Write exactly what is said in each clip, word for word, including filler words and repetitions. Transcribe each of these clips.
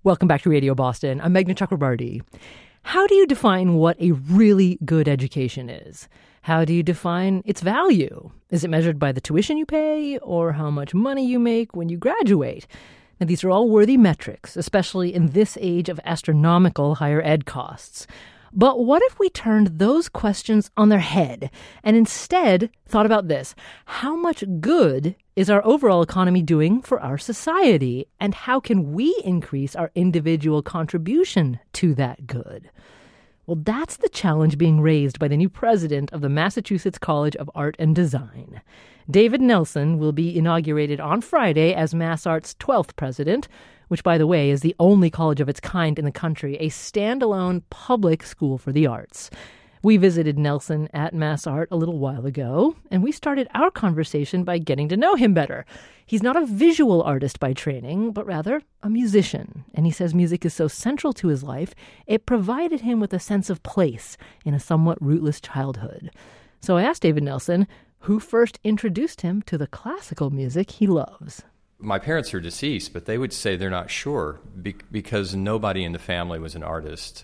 Welcome back to Radio Boston. I'm Meghna Chakrabarti. How do you define what a really good education is? How do you define its value? Is it measured by the tuition you pay or how much money you make when you graduate? And these are all worthy metrics, especially in this age of astronomical higher ed costs. But what if we turned those questions on their head and instead thought about this? How much good is our overall economy doing for our society? And how can we increase our individual contribution to that good? Well, that's the challenge being raised by the new president of the Massachusetts College of Art and Design. David Nelson will be inaugurated on Friday as MassArt's twelfth president, which, by the way, is the only college of its kind in the country, a standalone public school for the arts. We visited Nelson at MassArt a little while ago, and we started our conversation by getting to know him better. He's not a visual artist by training, but rather a musician. And he says music is so central to his life, it provided him with a sense of place in a somewhat rootless childhood. So I asked David Nelson who first introduced him to the classical music he loves. My parents are deceased, but they would say they're not sure be- because nobody in the family was an artist.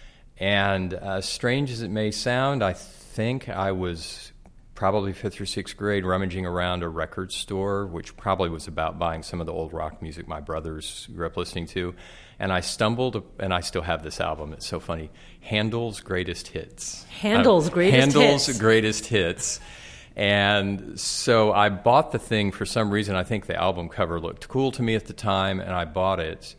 And uh, strange as it may sound, I think I was probably fifth or sixth grade rummaging around a record store, which probably was about buying some of the old rock music my brothers grew up listening to. And I stumbled, and I still have this album. It's so funny. Handel's Greatest Hits. Handel's uh, Greatest Handel's Hits. Handel's Greatest Hits. And so I bought the thing for some reason. I think the album cover looked cool to me at the time, and I bought it.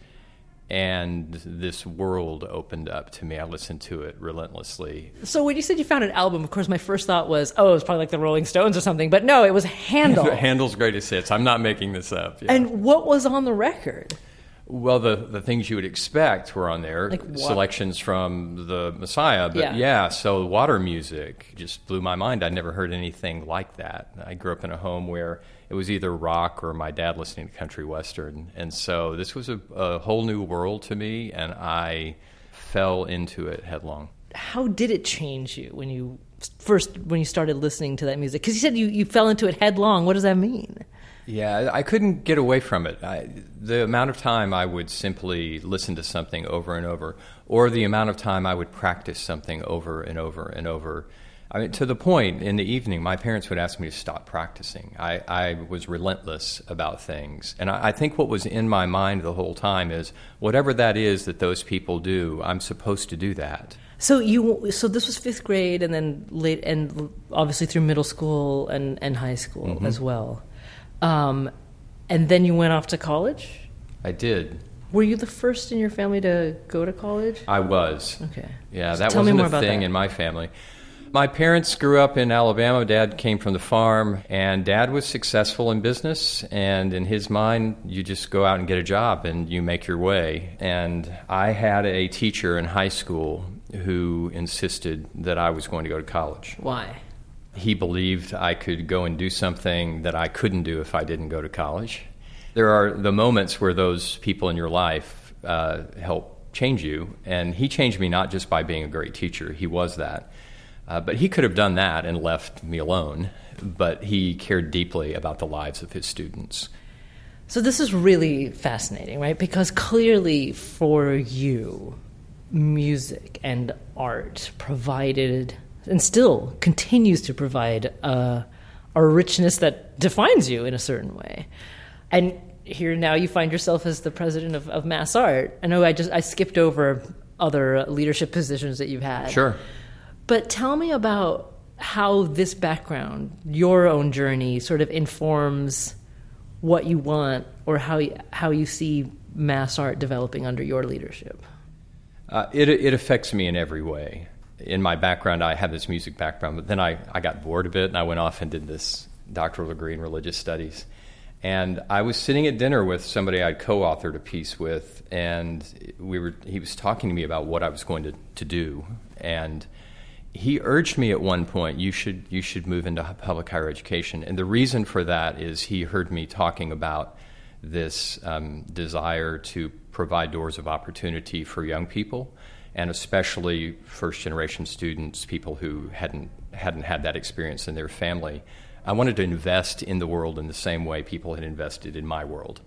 And this world opened up to me. I listened to it relentlessly. So when you said you found an album, of course, my first thought was, oh, it was probably like the Rolling Stones or something. But no, it was Handel. Handel's Greatest Hits. I'm not making this up. Yeah. And what was on the record? Well, the, the things you would expect were on there. Like what? Selections from the Messiah. But yeah. yeah, so water music just blew my mind. I'd never heard anything like that. I grew up in a home where it was either rock or my dad listening to country western. And so this was a, a whole new world to me, and I fell into it headlong. How did it change you when you first, when you started listening to that music? Because you said you, you fell into it headlong. What does that mean? Yeah, I couldn't get away from it. I, the amount of time I would simply listen to something over and over, or the amount of time I would practice something over and over and over. I mean, to the point, in the evening, my parents would ask me to stop practicing. I, I was relentless about things. And I, I think what was in my mind the whole time is, whatever that is that those people do, I'm supposed to do that. So you, so this was fifth grade, and then late, and obviously through middle school and, and high school mm-hmm. as well. Um, and then you went off to college? I did. Were you the first in your family to go to college? I was. Okay. Yeah, so that tell wasn't me more a about thing that. in my family. My parents grew up in Alabama. Dad came from the farm, and Dad was successful in business. And in his mind, you just go out and get a job, and you make your way. And I had a teacher in high school who insisted that I was going to go to college. Why? He believed I could go and do something that I couldn't do if I didn't go to college. There are the moments where those people in your life uh, help change you, and he changed me not just by being a great teacher. He was that. Uh, but he could have done that and left me alone, but he cared deeply about the lives of his students. So this is really fascinating, right? Because clearly for you, music and art provided and still continues to provide a, a richness that defines you in a certain way. And here now you find yourself as the president of, of MassArt. I know I just I skipped over other leadership positions that you've had. Sure. But tell me about how this background, your own journey, sort of informs what you want or how you, how you see MassArt developing under your leadership. Uh, it it affects me in every way. In my background, I have this music background, but then I, I got bored a bit, and I went off and did this doctoral degree in religious studies. And I was sitting at dinner with somebody I'd co-authored a piece with, and we were he was talking to me about what I was going to, to do. And he urged me at one point, you should you should move into public higher education. And the reason for that is he heard me talking about this um, desire to provide doors of opportunity for young people, and especially first-generation students, people who hadn't hadn't had that experience in their family. I wanted to invest in the world in the same way people had invested in my world.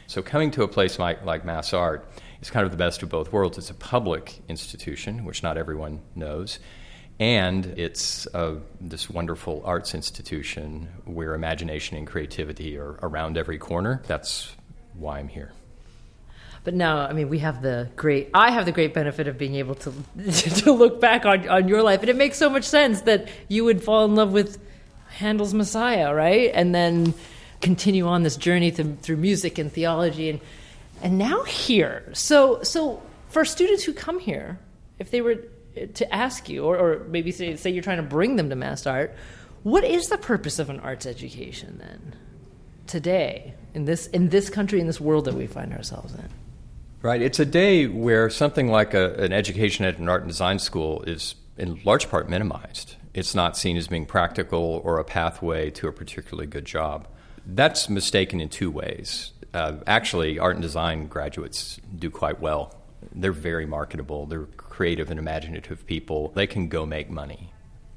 So coming to a place like, like MassArt is kind of the best of both worlds. It's a public institution, which not everyone knows, and it's uh, this wonderful arts institution where imagination and creativity are around every corner. That's why I'm here. But now, I mean, we have the great, I have the great benefit of being able to to look back on, on your life, and it makes so much sense that you would fall in love with Handel's Messiah, right? And then continue on this journey to, through music and theology, and and now here. So so for students who come here, if they were to ask you, or, or maybe say, say you're trying to bring them to MassArt, what is the purpose of an arts education then, today, in this in this country, in this world that we find ourselves in? Right. It's a day where something like a, an education at an art and design school is in large part minimized. It's not seen as being practical or a pathway to a particularly good job. That's mistaken in two ways. Uh, actually, art and design graduates do quite well. They're very marketable. They're creative and imaginative people. They can go make money.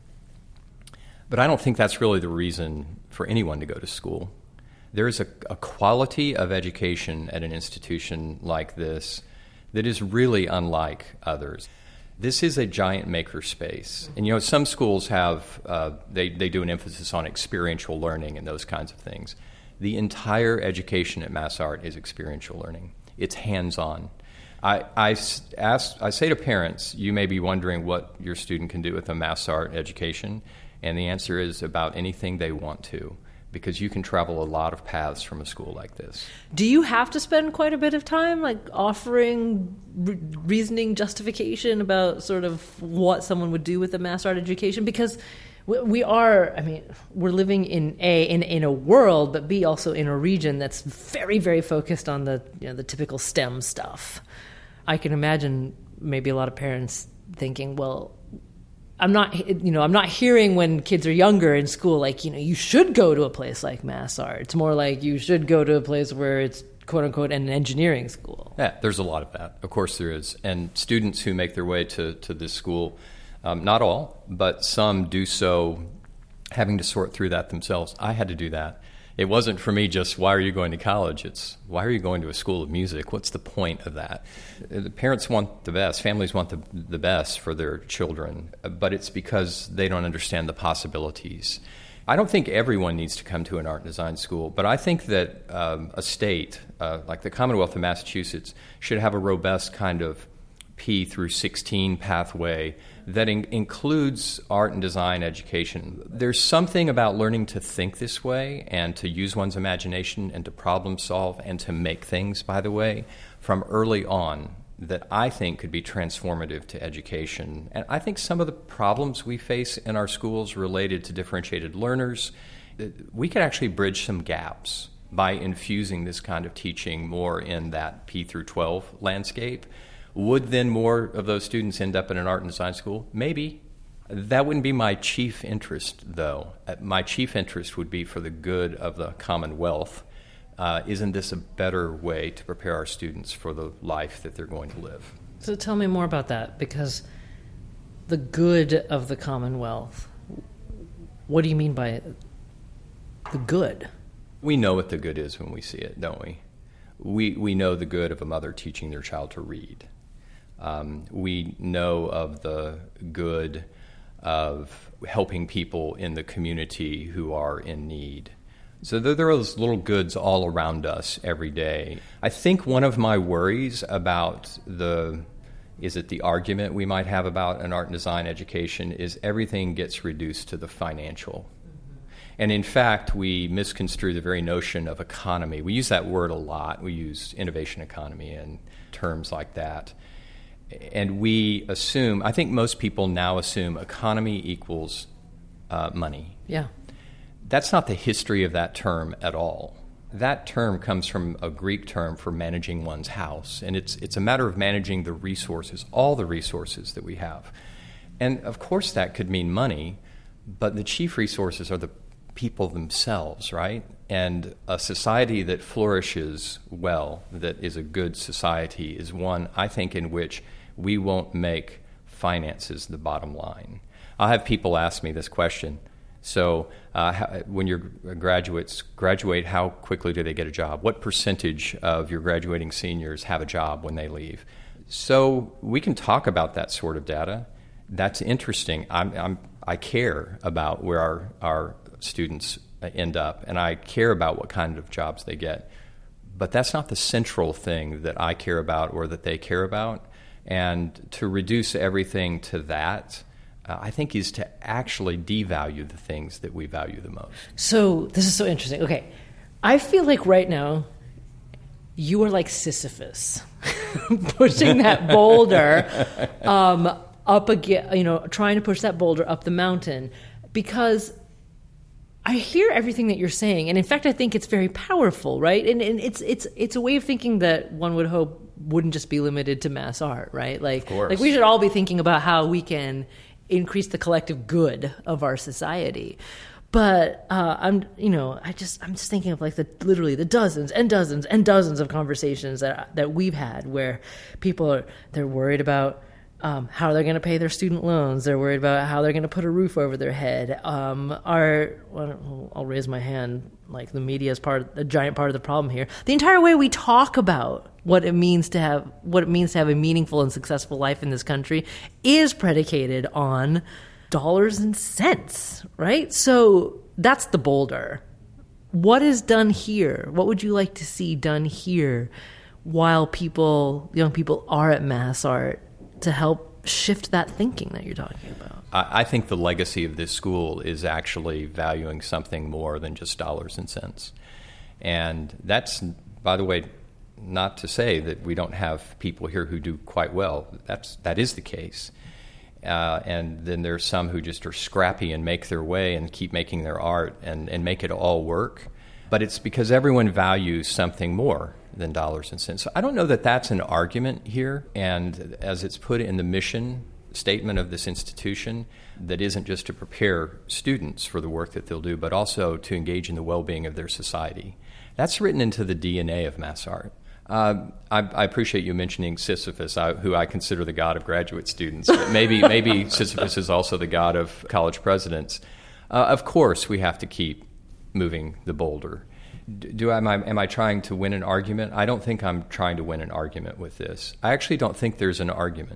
But I don't think that's really the reason for anyone to go to school. There is a, a quality of education at an institution like this that is really unlike others. This is a giant maker space. And, you know, some schools have, uh, they, they do an emphasis on experiential learning and those kinds of things. The entire education at MassArt is experiential learning. It's hands-on. I, I, ask, I say to parents, you may be wondering what your student can do with a MassArt education, and the answer is about anything they want to, because you can travel a lot of paths from a school like this. Do you have to spend quite a bit of time like offering re- reasoning justification about sort of what someone would do with a MassArt education? Because we, we are, I mean, we're living in a in, in a world, but B, also in a region that's very, very focused on the, you know, the typical STEM stuff. I can imagine maybe a lot of parents thinking, well, I'm not, you know, I'm not hearing when kids are younger in school, like, you know, you should go to a place like MassArt. It's more like you should go to a place where it's quote unquote an engineering school. Yeah, there's a lot of that. Of course there is. And students who make their way to, to this school, um, not all, but some do so having to sort through that themselves. I had to do that. It wasn't for me just, why are you going to college? It's, why are you going to a school of music? What's the point of that? The parents want the best. Families want the, the best for their children, but it's because they don't understand the possibilities. I don't think everyone needs to come to an art and design school, but I think that um, a state, uh, like the Commonwealth of Massachusetts, should have a robust kind of P through sixteen pathway that in- includes art and design education. There's something about learning to think this way and to use one's imagination and to problem solve and to make things, by the way, from early on that I think could be transformative to education. And I think some of the problems we face in our schools related to differentiated learners, we could actually bridge some gaps by infusing this kind of teaching more in that P through twelve landscape. Would then more of those students end up in an art and design school? Maybe. That wouldn't be my chief interest, though. My chief interest would be for the good of the Commonwealth. Uh, isn't this a better way to prepare our students for the life that they're going to live? So tell me more about that, because the good of the Commonwealth, what do you mean by the good? We know what the good is when we see it, don't we? We, we know the good of a mother teaching their child to read. Um, we know of the good of helping people in the community who are in need. So there, there are those little goods all around us every day. I think one of my worries about the, is it the argument we might have about an art and design education, is everything gets reduced to the financial. And in fact, we misconstrue the very notion of economy. We use that word a lot. We use innovation economy and terms like that. And we assume, I think most people now assume economy equals uh, money. Yeah. That's not the history of that term at all. That term comes from a Greek term for managing one's house. And it's it's a matter of managing the resources, all the resources that we have. And of course that could mean money, but the chief resources are the people themselves, right? And a society that flourishes well, that is a good society, is one, I think, in which we won't make finances the bottom line. I'll have people ask me this question, So uh, how, when your graduates graduate, how quickly do they get a job? What percentage of your graduating seniors have a job when they leave? So we can talk about that sort of data. That's interesting. I'm, I'm, I care about where our, our students end up, and I care about what kind of jobs they get. But that's not the central thing that I care about or that they care about. And to reduce everything to that, uh, I think, is to actually devalue the things that we value the most. So this is so interesting. Okay, I feel like right now you are like Sisyphus, pushing that boulder um, up again, you know, trying to push that boulder up the mountain, because I hear everything that you're saying, and in fact, I think it's very powerful, right? And, and it's it's it's a way of thinking that one would hope wouldn't just be limited to mass art, right? Like, like we should all be thinking about how we can increase the collective good of our society. But uh, I'm, you know, I just I'm just thinking of like the literally the dozens and dozens and dozens of conversations that that we've had where people are they're worried about Um, how they're going to pay their student loans. They're worried about how they're going to put a roof over their head. Um, are well, I'll raise my hand. Like the media is part, a giant part of the problem here. The entire way we talk about what it means to have what it means to have a meaningful and successful life in this country is predicated on dollars and cents, right? So that's the boulder. What is done here? What would you like to see done here while people, young people, are at Mass Art, to help shift that thinking that you're talking about? I think the legacy of this school is actually valuing something more than just dollars and cents. And that's, by the way, not to say that we don't have people here who do quite well. That's, that is the case. Uh, and then there's some who just are scrappy and make their way and keep making their art and, and make it all work. But it's because everyone values something more than dollars and cents. So I don't know that that's an argument here. And as it's put in the mission statement of this institution, that isn't just to prepare students for the work that they'll do, but also to engage in the well-being of their society. That's written into the D N A of Mass Art. Uh, I, I appreciate you mentioning Sisyphus, I, who I consider the god of graduate students. But maybe, maybe Sisyphus is also the god of college presidents. Uh, of course, we have to keep moving the boulder. Do I, am, I, am I trying to win an argument? I don't think I'm trying to win an argument with this. I actually don't think there's an argument,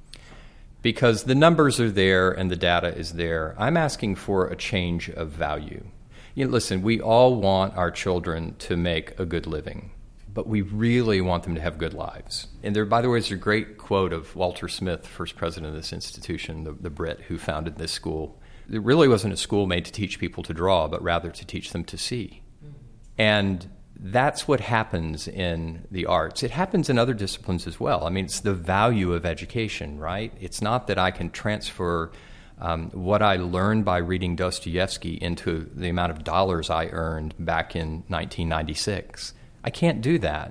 because the numbers are there and the data is there. I'm asking for a change of value. You know, listen, we all want our children to make a good living, but we really want them to have good lives. And there, by the way, is a great quote of Walter Smith, first president of this institution, the, the Brit who founded this school. It really wasn't a school made to teach people to draw, but rather to teach them to see. And that's what happens in the arts. It happens in other disciplines as well. I mean, it's the value of education, right? It's not that I can transfer um, what I learned by reading Dostoevsky into the amount of dollars I earned back in nineteen ninety-six. I can't do that.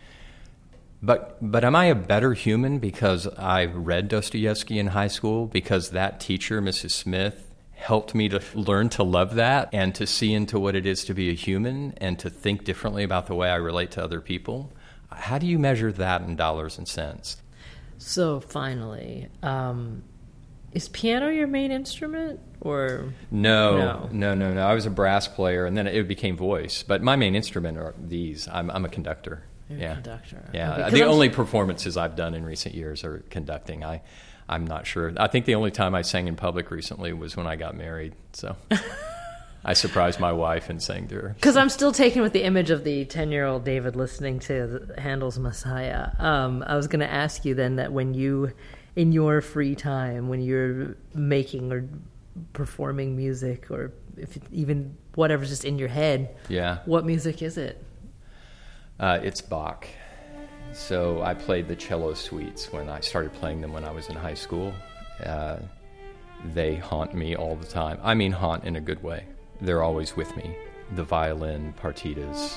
But but am I a better human because I read Dostoevsky in high school, because that teacher, Missus Smith, helped me to learn to love that and to see into what it is to be a human and to think differently about the way I relate to other people? How do you measure that in dollars and cents? So finally, um, is piano your main instrument, or no, no, no, no, no. I was a brass player, and then it became voice. But my main instrument are these. I'm, I'm a conductor. You're yeah, a conductor. Yeah, okay, the I'm... only performances I've done in recent years are conducting. I. I'm not sure. I think the only time I sang in public recently was when I got married. So I surprised my wife and sang to her. Because I'm still taken with the image of the ten-year-old David listening to Handel's Messiah. Um, I was going to ask you then that when you, in your free time, when you're making or performing music, or if it, even whatever's just in your head, yeah, what music is it? Uh, it's Bach. So I played the cello suites when I started playing them when I was in high school. Uh, they haunt me all the time. I mean haunt in a good way. They're always with me. The violin partitas.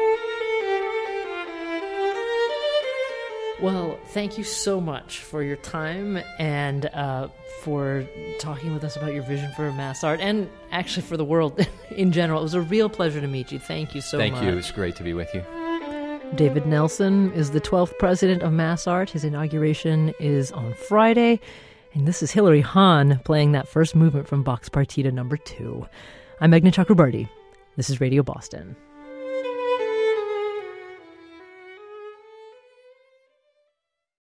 Well, thank you so much for your time and uh, for talking with us about your vision for Mass Art and actually for the world in general. It was a real pleasure to meet you. Thank you so thank much. Thank you. It was great to be with you. David Nelson is the twelfth president of Mass Art. His inauguration is on Friday, And this is Hilary Hahn playing that first movement from Bach's Partita number two. I'm Meghna Chakrabarti. This is Radio Boston.